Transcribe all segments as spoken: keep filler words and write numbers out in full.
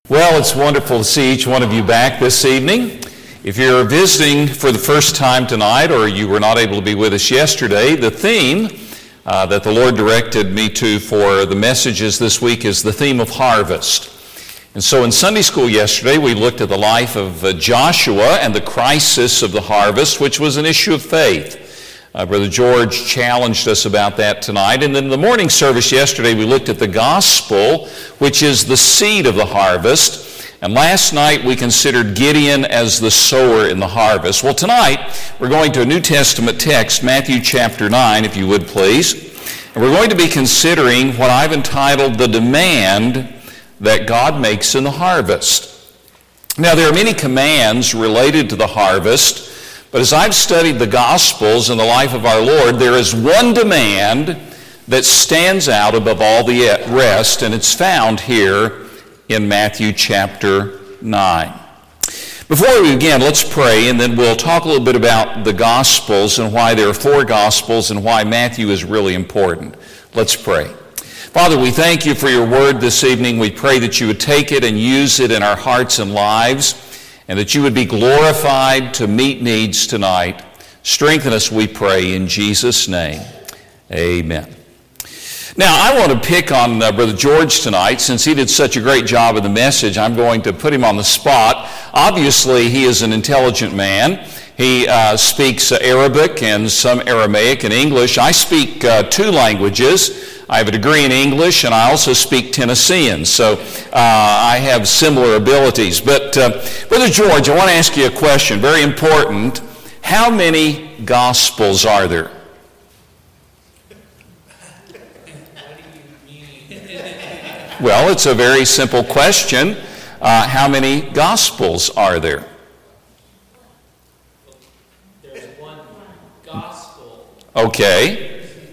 Well, it's wonderful to see each one of you back this evening. If you're visiting for the first time tonight or you were not able to be with us yesterday, the theme uh, that the Lord directed me to for the messages this week is the theme of harvest. And so in Sunday school yesterday, we looked at the life of uh, Joshua and the crisis of the harvest, which was an issue of faith. Uh, Brother George challenged us about that tonight. And then in the morning service yesterday, we looked at the gospel, which is the seed of the harvest. And last night, we considered Gideon as the sower in the harvest. Well, tonight, we're going to a New Testament text, Matthew chapter nine, if you would please. And we're going to be considering what I've entitled the demand that God makes in the harvest. Now, there are many commands related to the harvest. But as I've studied the Gospels and the life of our Lord, there is one demand that stands out above all the rest, and it's found here in Matthew chapter nine. Before we begin, let's pray, and then we'll talk a little bit about the Gospels and why there are four Gospels and why Matthew is really important. Let's pray. Father, we thank you for your word this evening. We pray that you would take it and use it in our hearts and lives, and that you would be glorified to meet needs tonight. Strengthen us, we pray, in Jesus' name. Amen. Now, I want to pick on uh, Brother George tonight. Since he did such a great job of the message, I'm going to put him on the spot. Obviously, he is an intelligent man. He uh, speaks uh, Arabic and some Aramaic and English. I speak uh, two languages. I have a degree in English, and I also speak Tennessean, so uh, I have similar abilities. But, uh, Brother George, I want to ask you a question, very important. How many Gospels are there? Well, it's a very simple question. Uh, how many Gospels are there? There's one Gospel. Okay.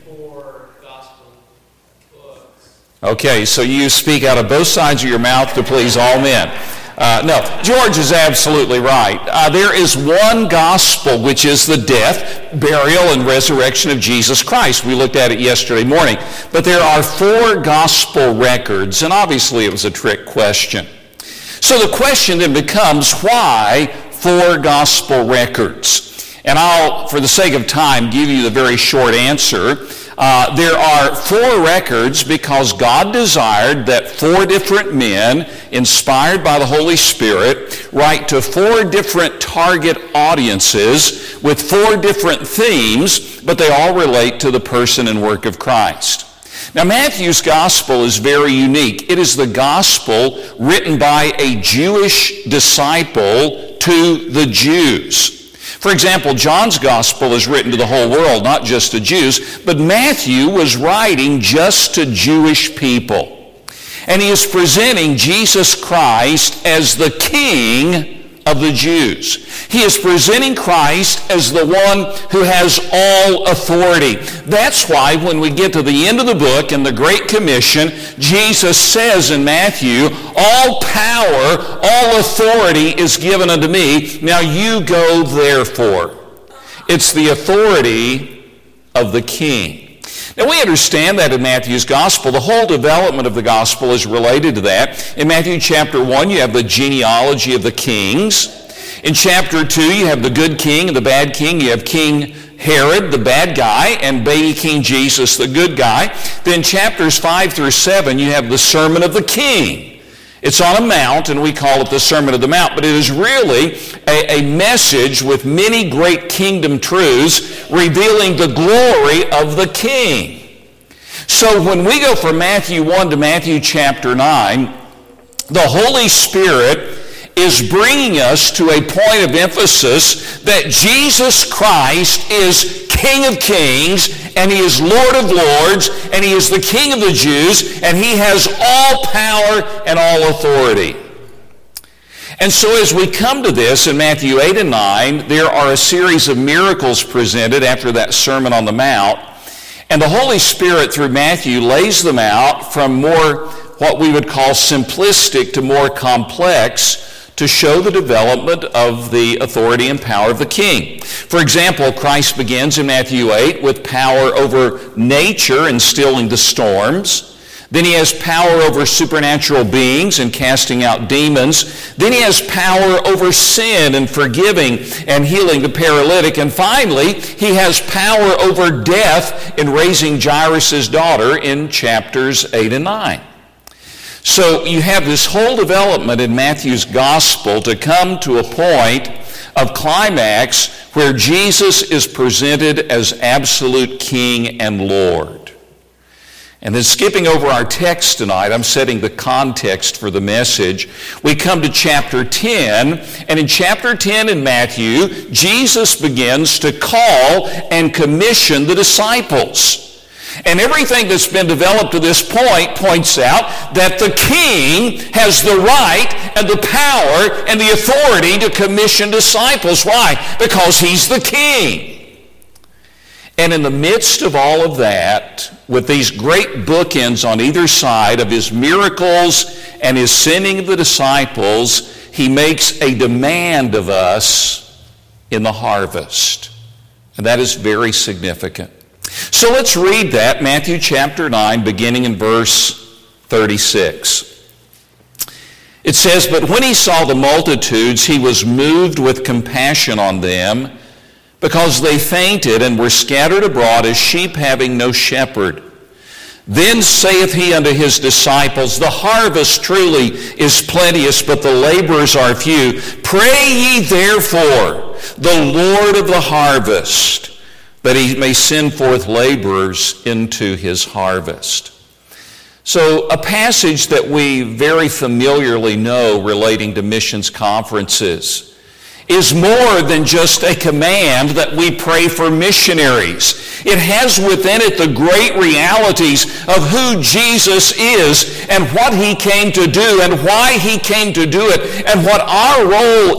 Okay, so you speak out of both sides of your mouth to please all men. Uh, no, George is absolutely right. Uh, there is one gospel, which is the death, burial, and resurrection of Jesus Christ. We looked at it yesterday morning. But there are four gospel records, and obviously it was a trick question. So the question then becomes, why four gospel records? And I'll, for the sake of time, give you the very short answer. Uh, there are four records because God desired that four different men, inspired by the Holy Spirit, write to four different target audiences with four different themes, but they all relate to the person and work of Christ. Now, Matthew's gospel is very unique. It is the gospel written by a Jewish disciple to the Jews. For example, John's gospel is written to the whole world, not just to Jews, but Matthew was writing just to Jewish people. And he is presenting Jesus Christ as the King of the Jews. He is presenting Christ as the one who has all authority. That's why when we get to the end of the book in the Great Commission, Jesus says in Matthew, all power, all authority is given unto me. Now you go therefore. It's the authority of the King. Now we understand that in Matthew's gospel. The whole development of the gospel is related to that. In Matthew chapter one, you have the genealogy of the kings. In chapter two, you have the good king and the bad king. You have King Herod, the bad guy, and baby King Jesus, the good guy. Then chapters five through seven, you have the Sermon of the King. It's on a mount, and we call it the Sermon of the Mount, but it is really a, a message with many great kingdom truths revealing the glory of the King. So when we go from Matthew one to Matthew chapter nine, the Holy Spirit is bringing us to a point of emphasis that Jesus Christ is King of Kings, and he is Lord of Lords, and he is the King of the Jews, and he has all power and all authority. And so as we come to this in Matthew eight and nine, there are a series of miracles presented after that Sermon on the Mount, and the Holy Spirit through Matthew lays them out from more what we would call simplistic to more complex, to show the development of the authority and power of the King. For example, Christ begins in Matthew eight with power over nature and stilling the storms. Then he has power over supernatural beings and casting out demons. Then he has power over sin and forgiving and healing the paralytic. And finally, he has power over death in raising Jairus' daughter in chapters eight and nine. So you have this whole development in Matthew's gospel to come to a point of climax where Jesus is presented as absolute King and Lord. And then skipping over our text tonight, I'm setting the context for the message. We come to chapter ten, and in chapter ten in Matthew, Jesus begins to call and commission the disciples. And everything that's been developed to this point points out that the king has the right and the power and the authority to commission disciples. Why? Because he's the king. And in the midst of all of that, with these great bookends on either side of his miracles and his sending of the disciples, he makes a demand of us in the harvest. And that is very significant. So let's read that, Matthew chapter nine, beginning in verse thirty-six. It says, "But when he saw the multitudes, he was moved with compassion on them, because they fainted and were scattered abroad as sheep having no shepherd. Then saith he unto his disciples, The harvest truly is plenteous, but the laborers are few. Pray ye therefore the Lord of the harvest, that he may send forth laborers into his harvest." So a passage that we very familiarly know relating to missions conferences is more than just a command that we pray for missionaries. It has within it the great realities of who Jesus is and what he came to do and why he came to do it and what our role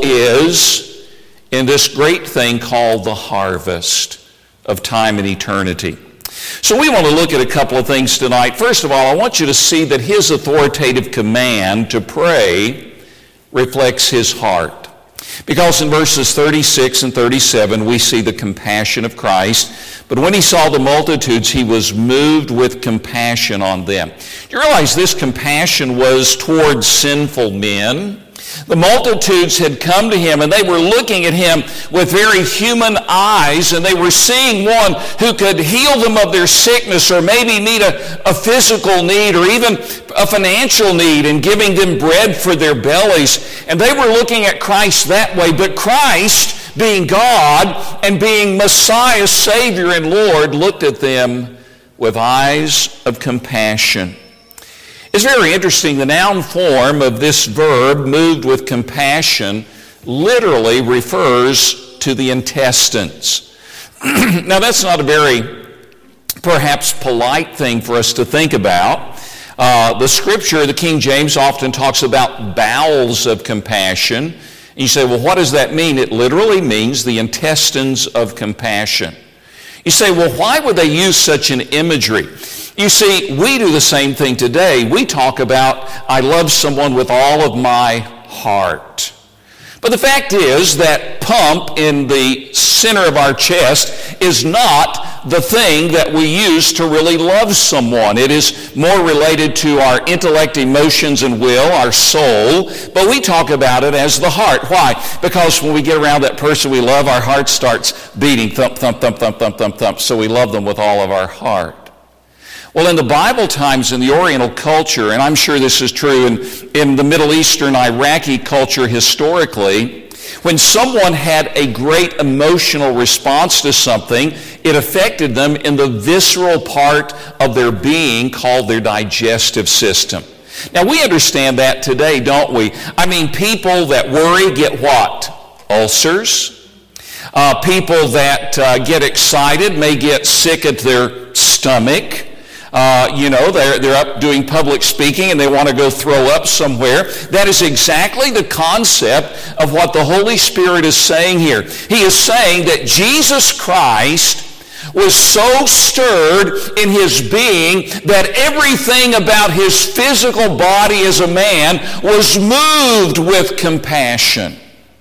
is in this great thing called the harvest of time and eternity. So we want to look at a couple of things tonight. First of all, I want you to see that his authoritative command to pray reflects his heart. Because in verses thirty-six and thirty-seven, we see the compassion of Christ. But when he saw the multitudes, he was moved with compassion on them. Do you realize this compassion was towards sinful men? The multitudes had come to him, and they were looking at him with very human eyes, and they were seeing one who could heal them of their sickness, or maybe meet a, a physical need, or even a financial need, and giving them bread for their bellies. And they were looking at Christ that way. But Christ, being God and being Messiah, Savior, and Lord, looked at them with eyes of compassion. It's very interesting. The noun form of this verb, moved with compassion, literally refers to the intestines. Now, that's not a very, perhaps, polite thing for us to think about. Uh, the Scripture, the King James, often talks about bowels of compassion. And you say, well, what does that mean? It literally means the intestines of compassion. You say, well, why would they use such an imagery? You see, we do the same thing today. We talk about, I love someone with all of my heart. But the fact is that pump in the center of our chest is not the thing that we use to really love someone. It is more related to our intellect, emotions, and will, our soul. But we talk about it as the heart. Why? Because when we get around that person we love, our heart starts beating, thump, thump, thump, thump, thump, thump, thump. So we love them with all of our heart. Well, in the Bible times, in the Oriental culture, and I'm sure this is true in, in the Middle Eastern Iraqi culture historically, when someone had a great emotional response to something, it affected them in the visceral part of their being called their digestive system. Now, we understand that today, don't we? I mean, people that worry get what? Ulcers. Uh, people that uh, get excited may get sick at their stomach. Uh, you know, they're, they're up doing public speaking and they want to go throw up somewhere. That is exactly the concept of what the Holy Spirit is saying here. He is saying that Jesus Christ was so stirred in his being that everything about his physical body as a man was moved with compassion.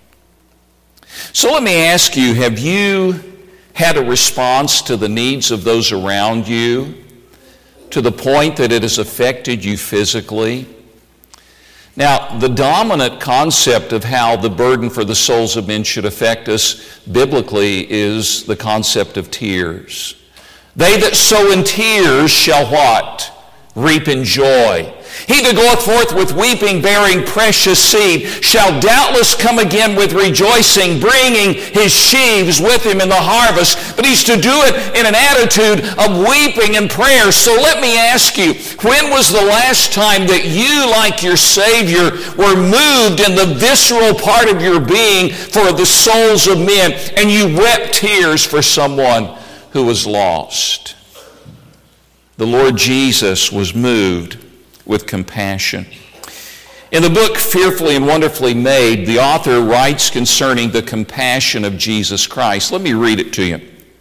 So let me ask you, have you had a response to the needs of those around you to the point that it has affected you physically? Now, the dominant concept of how the burden for the souls of men should affect us biblically is the concept of tears. They that sow in tears shall what? Reap in joy. He that goeth forth with weeping, bearing precious seed, shall doubtless come again with rejoicing, bringing his sheaves with him in the harvest. But he's to do it in an attitude of weeping and prayer. So let me ask you, when was the last time that you, like your Savior, were moved in the visceral part of your being for the souls of men, and you wept tears for someone who was lost? The Lord Jesus was moved with compassion. In the book Fearfully and Wonderfully Made, the author writes concerning the compassion of Jesus Christ. Let me read it to you.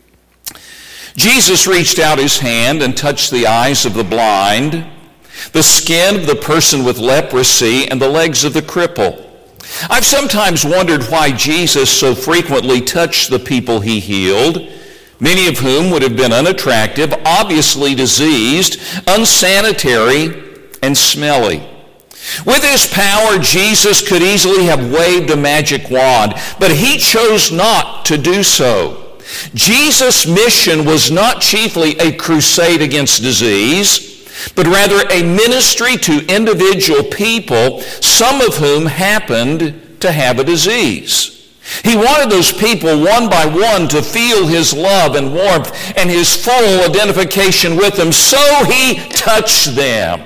Jesus reached out his hand and touched the eyes of the blind, the skin of the person with leprosy, and the legs of the cripple. I've sometimes wondered why Jesus so frequently touched the people he healed, many of whom would have been unattractive, obviously diseased, unsanitary, and smelly. With his power, Jesus could easily have waved a magic wand, but he chose not to do so. Jesus' mission was not chiefly a crusade against disease, but rather a ministry to individual people, some of whom happened to have a disease. He wanted those people one by one to feel his love and warmth and his full identification with them, so he touched them.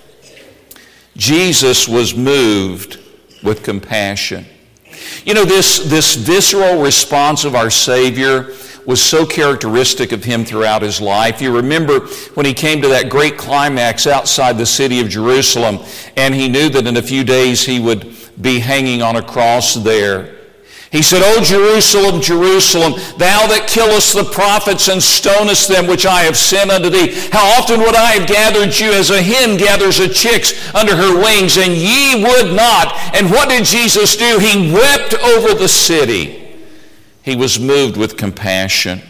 Jesus was moved with compassion. You know, this, this visceral response of our Savior was so characteristic of him throughout his life. You remember when he came to that great climax outside the city of Jerusalem, and he knew that in a few days he would be hanging on a cross there. He said, O Jerusalem, Jerusalem, thou that killest the prophets and stonest them which I have sent unto thee, how often would I have gathered you as a hen gathers her chicks under her wings, and ye would not. And what did Jesus do? He wept over the city. He was moved with compassion.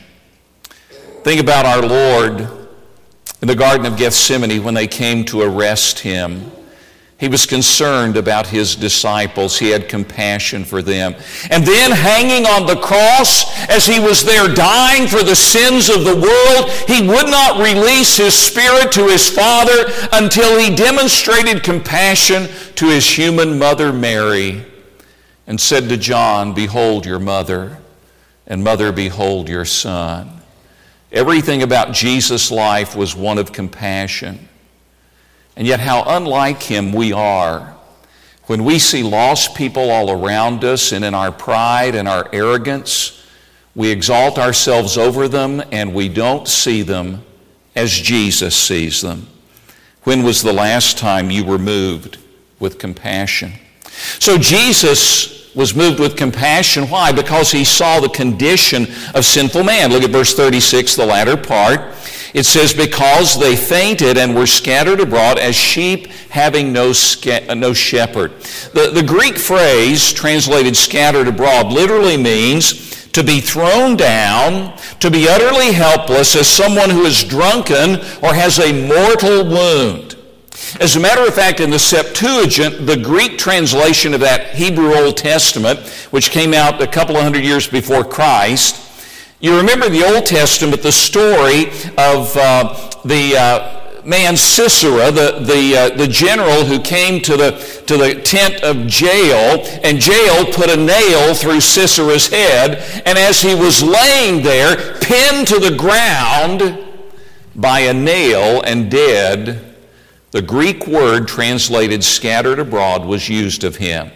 Think about our Lord in the Garden of Gethsemane when they came to arrest him. He was concerned about his disciples. He had compassion for them. And then hanging on the cross, as he was there dying for the sins of the world, he would not release his spirit to his Father until he demonstrated compassion to his human mother Mary and said to John, behold your mother, and mother, behold your son. Everything about Jesus' life was one of compassion. And yet how unlike him we are when we see lost people all around us, and in our pride and our arrogance, we exalt ourselves over them and we don't see them as Jesus sees them. When was the last time you were moved with compassion? So Jesus was moved with compassion. Why? Because he saw the condition of sinful man. Look at verse thirty-six, the latter part. It says, because they fainted and were scattered abroad as sheep having no, sca- no shepherd. The, the Greek phrase translated scattered abroad literally means to be thrown down, to be utterly helpless as someone who is drunken or has a mortal wound. As a matter of fact, in the Septuagint, the Greek translation of that Hebrew Old Testament, which came out a couple of hundred years before Christ, you remember the Old Testament, the story of uh, the uh, man Sisera, the the, uh, the general who came to the to the tent of Jael, and Jael put a nail through Sisera's head, and as he was laying there, pinned to the ground by a nail and dead, the Greek word translated scattered abroad was used of him.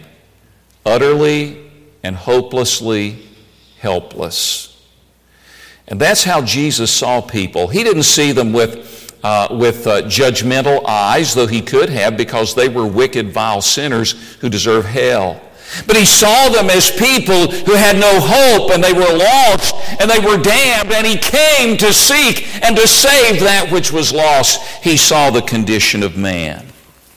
Utterly and hopelessly helpless. And that's how Jesus saw people. He didn't see them with, uh, with uh, judgmental eyes, though he could have, because they were wicked, vile sinners who deserve hell. But he saw them as people who had no hope, and they were lost, and they were damned, and he came to seek and to save that which was lost. He saw the condition of man.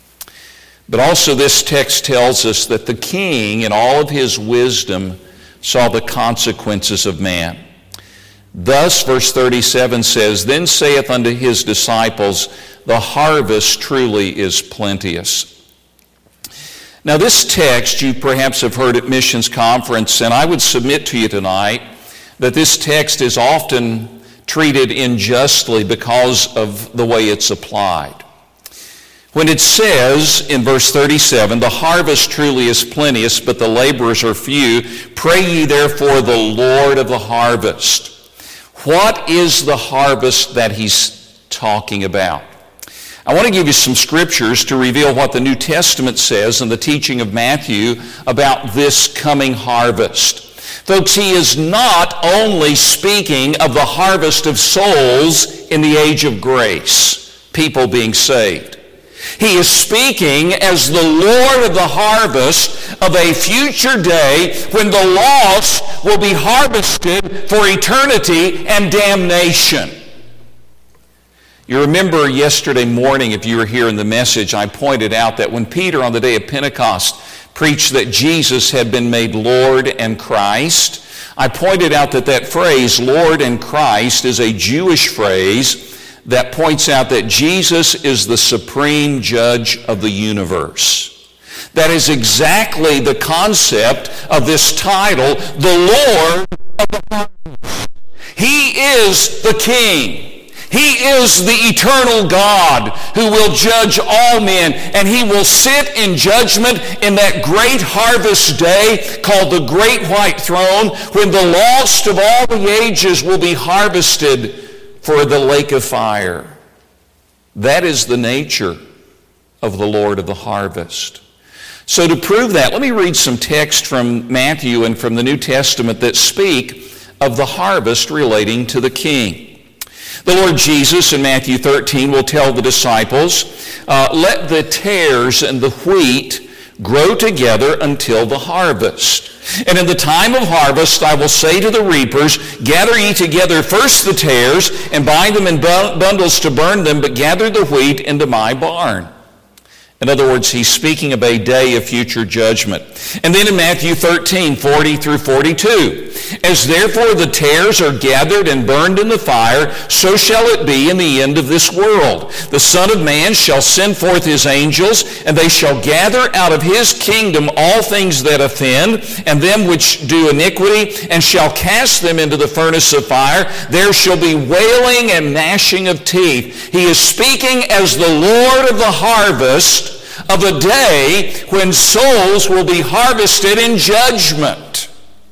But also this text tells us that the king, in all of his wisdom, saw the consequences of man. Thus, verse thirty-seven says, Then saith unto his disciples, The harvest truly is plenteous. Now this text you perhaps have heard at missions conference, and I would submit to you tonight that this text is often treated unjustly because of the way it's applied. When it says in verse thirty-seven, The harvest truly is plenteous, but the laborers are few, pray ye therefore the Lord of the harvest. What is the harvest that he's talking about? I want to give you some scriptures to reveal what the New Testament says in the teaching of Matthew about this coming harvest. Folks, he is not only speaking of the harvest of souls in the age of grace, people being saved. He is speaking as the Lord of the harvest of a future day when the lost will be harvested for eternity and damnation. You remember yesterday morning, if you were here in the message, I pointed out that when Peter on the day of Pentecost preached that Jesus had been made Lord and Christ, I pointed out that that phrase, Lord and Christ, is a Jewish phrase that points out that Jesus is the supreme judge of the universe. That is exactly the concept of this title, the Lord of the harvest. He is the King. He is the eternal God who will judge all men, and he will sit in judgment in that great harvest day called the Great White Throne, when the lost of all the ages will be harvested for the lake of fire. That is the nature of the Lord of the harvest. So to prove that, let me read some text from Matthew and from the New Testament that speak of the harvest relating to the King. The Lord Jesus in Matthew thirteen will tell the disciples, uh, let the tares and the wheat grow together until the harvest. And in the time of harvest I will say to the reapers, gather ye together first the tares, and bind them in bundles to burn them, but gather the wheat into my barn. In other words, he's speaking of a day of future judgment. And then in Matthew thirteen, forty through forty-two, as therefore the tares are gathered and burned in the fire, so shall it be in the end of this world. The Son of Man shall send forth his angels, and they shall gather out of his kingdom all things that offend, and them which do iniquity, and shall cast them into the furnace of fire. There shall be wailing and gnashing of teeth. He is speaking as the Lord of the harvest of a day when souls will be harvested in judgment.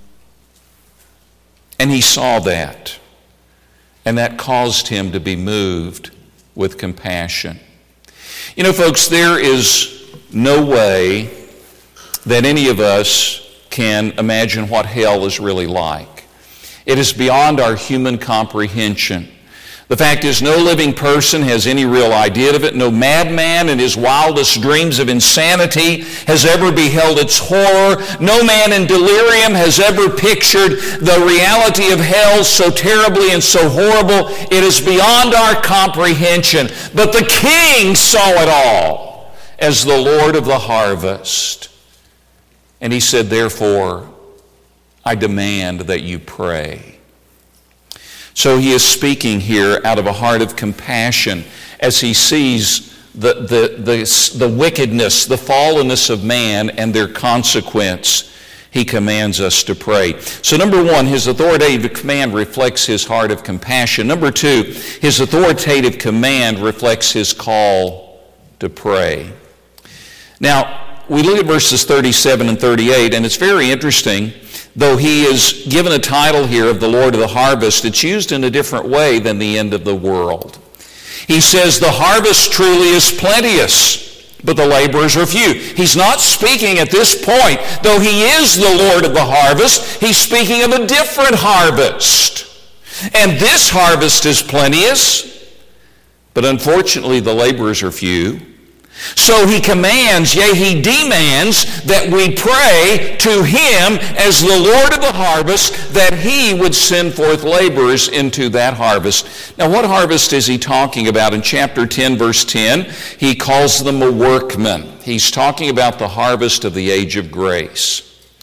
And he saw that, and that caused him to be moved with compassion. You know, folks, there is no way that any of us can imagine what hell is really like. It is beyond our human comprehension. The fact is, no living person has any real idea of it. No madman in his wildest dreams of insanity has ever beheld its horror. No man in delirium has ever pictured the reality of hell so terribly and so horrible. It is beyond our comprehension. But the King saw it all as the Lord of the harvest. And he said, therefore, I demand that you pray. So he is speaking here out of a heart of compassion as he sees the, the, the, the wickedness, the fallenness of man and their consequence. He commands us to pray. So number one, his authoritative command reflects his heart of compassion. Number two, his authoritative command reflects his call to pray. Now, we look at verses thirty-seven and thirty-eight, and it's very interesting. Though he is given a title here of the Lord of the harvest, it's used in a different way than the end of the world. He says, the harvest truly is plenteous, but the laborers are few. He's not speaking at this point, though he is the Lord of the harvest, he's speaking of a different harvest. And this harvest is plenteous, but unfortunately the laborers are few. So he commands, yea, he demands that we pray to him as the Lord of the harvest, that he would send forth laborers into that harvest. Now, what harvest is he talking about? In chapter ten, verse ten, he calls them a workman. He's talking about the harvest of the age of grace.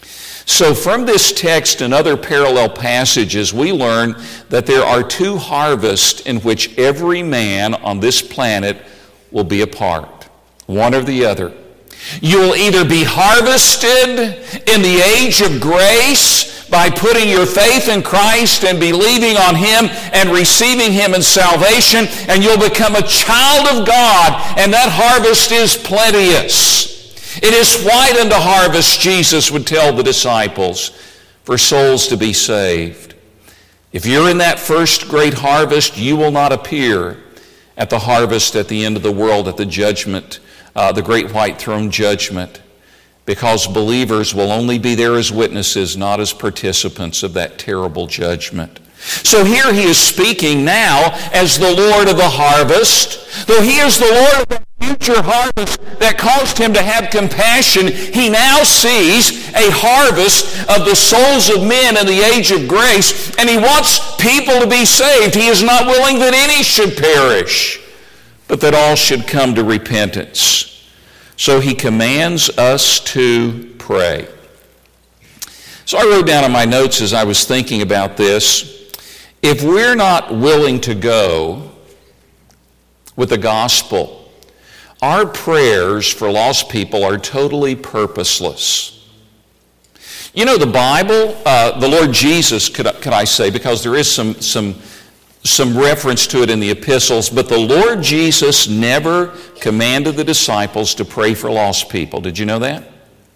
So from this text and other parallel passages, we learn that there are two harvests in which every man on this planet will be a part, one or the other. You will either be harvested in the age of grace by putting your faith in Christ and believing on Him and receiving Him in salvation, and you'll become a child of God, and that harvest is plenteous. It is white unto harvest, Jesus would tell the disciples, for souls to be saved. If you're in that first great harvest, you will not appear at the harvest at the end of the world, at the judgment, uh, the great white throne judgment, because believers will only be there as witnesses, not as participants of that terrible judgment. So here he is speaking now as the Lord of the harvest. Though he is the Lord of the future harvest that caused him to have compassion, he now sees a harvest of the souls of men in the age of grace, and he wants people to be saved. He is not willing that any should perish, but that all should come to repentance. So he commands us to pray. So I wrote down in my notes as I was thinking about this, if we're not willing to go with the gospel, our prayers for lost people are totally purposeless. You know, the Bible, uh, the Lord Jesus, could, could I say, because there is some, some, some reference to it in the epistles, but the Lord Jesus never commanded the disciples to pray for lost people. Did you know that?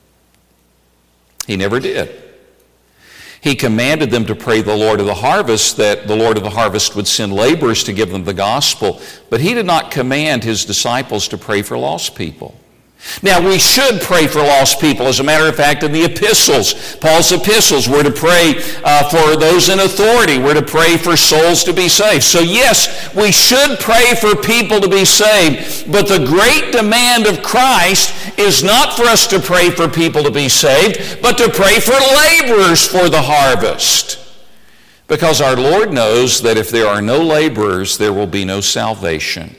He never did. He commanded them to pray the Lord of the harvest, that the Lord of the harvest would send laborers to give them the gospel. But he did not command his disciples to pray for lost people. Now, we should pray for lost people. As a matter of fact, in the epistles, Paul's epistles, we're to pray uh, for those in authority. We're to pray for souls to be saved. So yes, we should pray for people to be saved, but the great demand of Christ is not for us to pray for people to be saved, but to pray for laborers for the harvest. Because our Lord knows that if there are no laborers, there will be no salvation.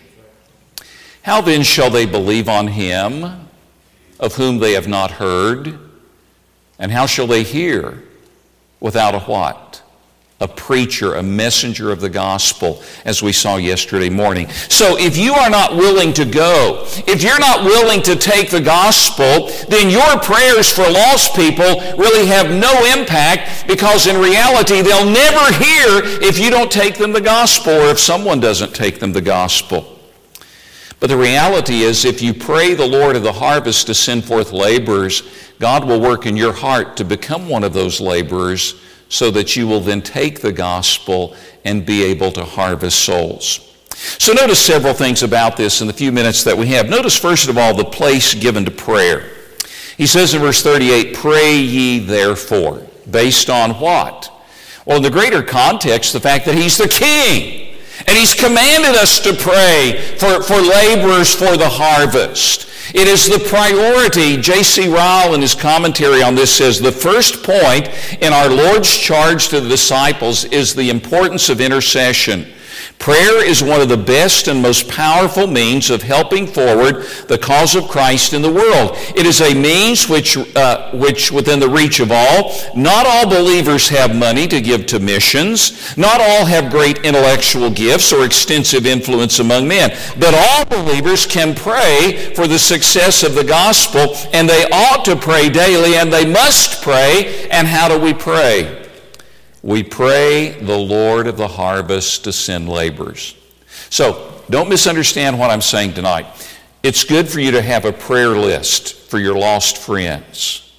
How then shall they believe on him of whom they have not heard? And how shall they hear without a what? A preacher, a messenger of the gospel, as we saw yesterday morning. So if you are not willing to go, if you're not willing to take the gospel, then your prayers for lost people really have no impact, because in reality they'll never hear if you don't take them the gospel, or if someone doesn't take them the gospel. But the reality is, if you pray the Lord of the harvest to send forth laborers, God will work in your heart to become one of those laborers, so that you will then take the gospel and be able to harvest souls. So notice several things about this in the few minutes that we have. Notice first of all the place given to prayer. He says in verse thirty-eight, "Pray ye therefore." Based on what? Well, in the greater context, the fact that he's the king. And he's commanded us to pray for, for laborers for the harvest. It is the priority. J C Ryle in his commentary on this says, the first point in our Lord's charge to the disciples is the importance of intercession. Prayer is one of the best and most powerful means of helping forward the cause of Christ in the world. It is a means which, uh, which within the reach of all. Not all believers have money to give to missions. Not all have great intellectual gifts or extensive influence among men. But all believers can pray for the success of the gospel, and they ought to pray daily, and they must pray. And how do we pray? We pray the Lord of the harvest to send laborers. So, don't misunderstand what I'm saying tonight. It's good for you to have a prayer list for your lost friends.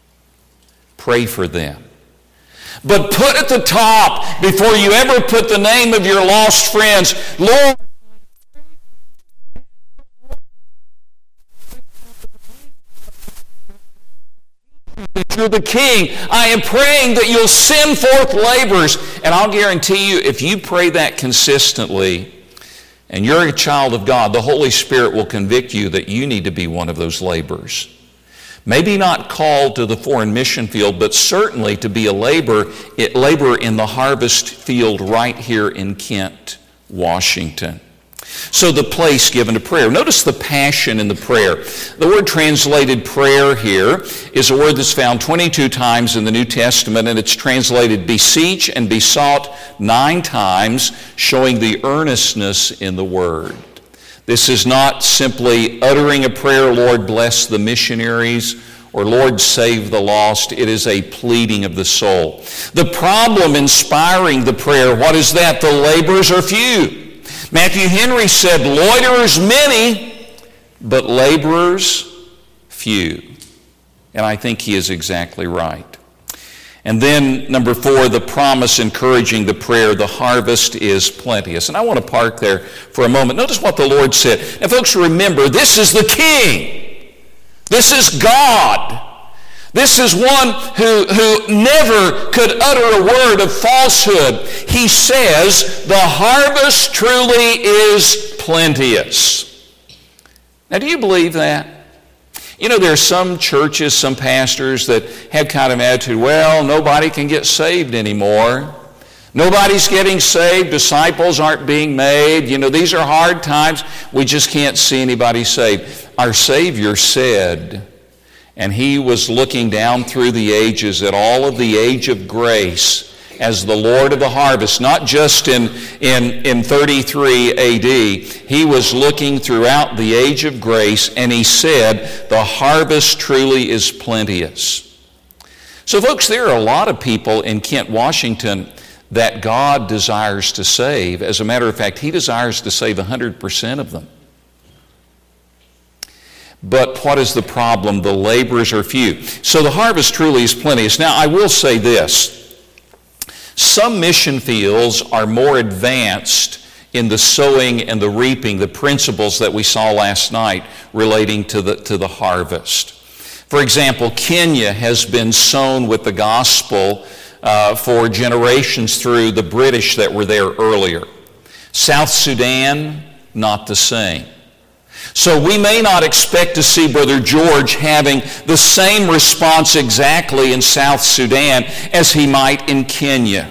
Pray for them. But put at the top, before you ever put the name of your lost friends, Lord, that you're the king. I am praying that you'll send forth laborers. And I'll guarantee you, if you pray that consistently, and you're a child of God, the Holy Spirit will convict you that you need to be one of those laborers. Maybe not called to the foreign mission field, but certainly to be a laborer, laborer in the harvest field right here in Kent, Washington. So the place given to prayer. Notice the passion in the prayer. The word translated prayer here is a word that's found twenty-two times in the New Testament, and it's translated beseech and besought nine times, showing the earnestness in the word. This is not simply uttering a prayer, Lord bless the missionaries, or Lord save the lost. It is a pleading of the soul. The problem inspiring the prayer, what is that? The laborers are few. Matthew Henry said, loiterers many, but laborers few. And I think he is exactly right. And then, number four, the promise encouraging the prayer, the harvest is plenteous. And I want to park there for a moment. Notice what the Lord said. Now, folks, remember, this is the King. This is God. This is one who, who never could utter a word of falsehood. He says, the harvest truly is plenteous. Now, do you believe that? You know, there are some churches, some pastors that have kind of an attitude, well, nobody can get saved anymore. Nobody's getting saved. Disciples aren't being made. You know, these are hard times. We just can't see anybody saved. Our Savior said, and he was looking down through the ages at all of the age of grace as the Lord of the harvest, not just in, in, in thirty-three A D. He was looking throughout the age of grace, and he said, the harvest truly is plenteous. So, folks, there are a lot of people in Kent, Washington that God desires to save. As a matter of fact, he desires to save one hundred percent of them. But what is the problem? The laborers are few. So the harvest truly is plenteous. Now, I will say this. Some mission fields are more advanced in the sowing and the reaping, the principles that we saw last night relating to the, to the harvest. For example, Kenya has been sown with the gospel uh, for generations through the British that were there earlier. South Sudan, not the same. So we may not expect to see Brother George having the same response exactly in South Sudan as he might in Kenya.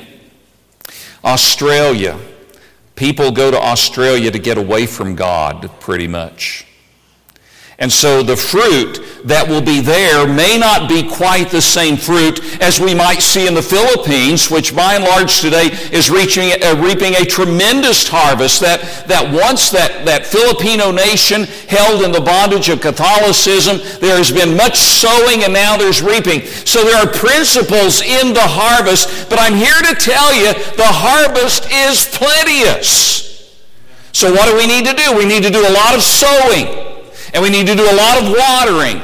Australia. People go to Australia to get away from God, pretty much. And so the fruit that will be there may not be quite the same fruit as we might see in the Philippines, which by and large today is reaching, uh, reaping a tremendous harvest. That, that once that, that Filipino nation held in the bondage of Catholicism, there has been much sowing and now there's reaping. So there are principles in the harvest, but I'm here to tell you the harvest is plenteous. So what do we need to do? We need to do a lot of sowing. And we need to do a lot of watering.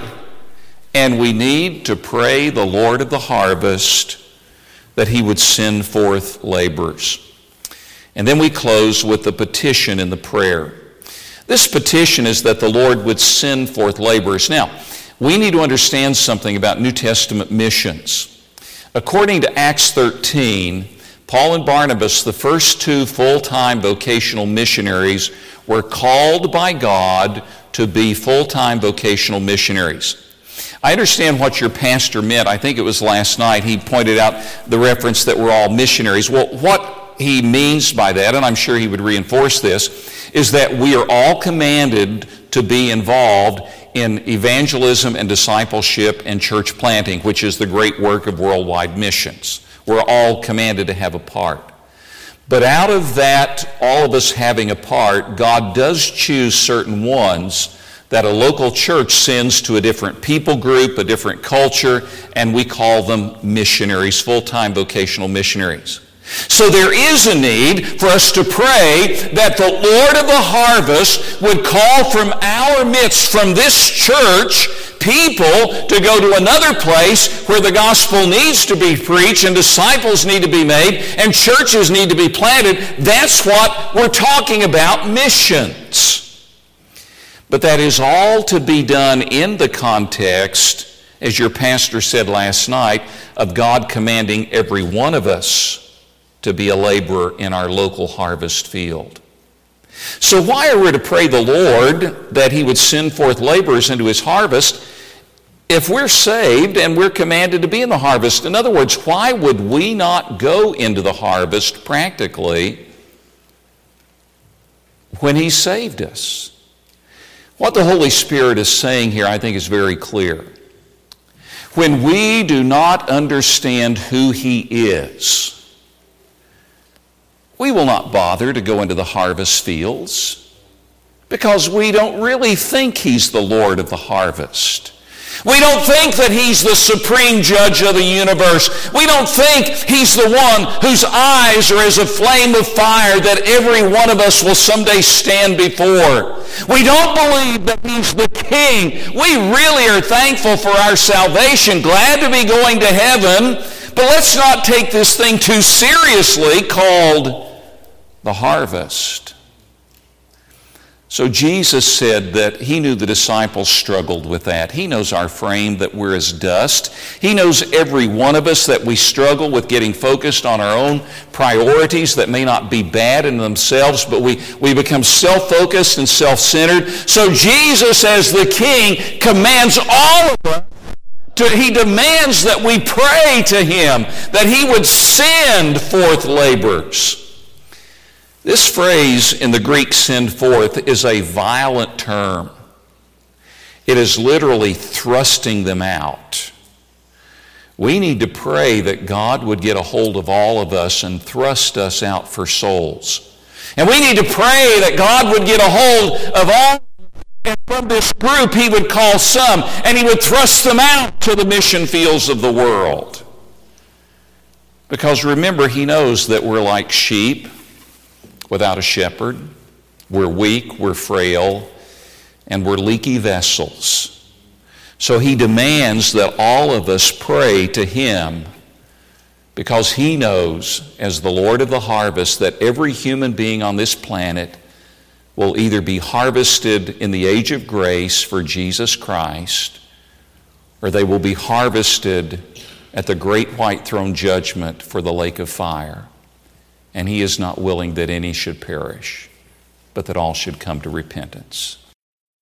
And we need to pray the Lord of the harvest that he would send forth laborers. And then we close with the petition in the prayer. This petition is that the Lord would send forth laborers. Now, we need to understand something about New Testament missions. According to Acts thirteen, Paul and Barnabas, the first two full-time vocational missionaries, were called by God to be full-time vocational missionaries. I understand what your pastor meant. I think it was last night. He pointed out the reference that we're all missionaries. Well, what he means by that, and I'm sure he would reinforce this, is that we are all commanded to be involved in evangelism and discipleship and church planting, which is the great work of worldwide missions. We're all commanded to have a part. But out of that, all of us having a part, God does choose certain ones that a local church sends to a different people group, a different culture, and we call them missionaries, full-time vocational missionaries. So there is a need for us to pray that the Lord of the harvest would call from our midst, from this church, people to go to another place where the gospel needs to be preached and disciples need to be made and churches need to be planted. That's what we're talking about, missions. But that is all to be done in the context, as your pastor said last night, of God commanding every one of us to be a laborer in our local harvest field. So why are we to pray the Lord that he would send forth laborers into his harvest if we're saved and we're commanded to be in the harvest? In other words, why would we not go into the harvest practically when He saved us. What the Holy Spirit is saying here, I think, is very clear. When we do not understand who He is, we will not bother to go into the harvest fields because we don't really think He's the Lord of the harvest. We don't think that He's the supreme judge of the universe. We don't think He's the one whose eyes are as a flame of fire that every one of us will someday stand before. We don't believe that He's the King. We really are thankful for our salvation, glad to be going to heaven, but let's not take this thing too seriously called the harvest. So Jesus said that He knew the disciples struggled with that. He knows our frame, that we're as dust. He knows every one of us that we struggle with getting focused on our own priorities that may not be bad in themselves, but we, we become self-focused and self-centered. So Jesus, as the King, commands all of us, to, He demands that we pray to Him, that He would send forth laborers. This phrase in the Greek, send forth, is a violent term. It is literally thrusting them out. We need to pray that God would get a hold of all of us and thrust us out for souls. And we need to pray that God would get a hold of all, and from this group He would call some, and He would thrust them out to the mission fields of the world. Because remember, He knows that we're like sheep without a shepherd. We're weak, we're frail, and we're leaky vessels. So He demands that all of us pray to Him, because He knows, as the Lord of the harvest, that every human being on this planet will either be harvested in the age of grace for Jesus Christ, or they will be harvested at the great white throne judgment for the lake of fire. And He is not willing that any should perish, but that all should come to repentance.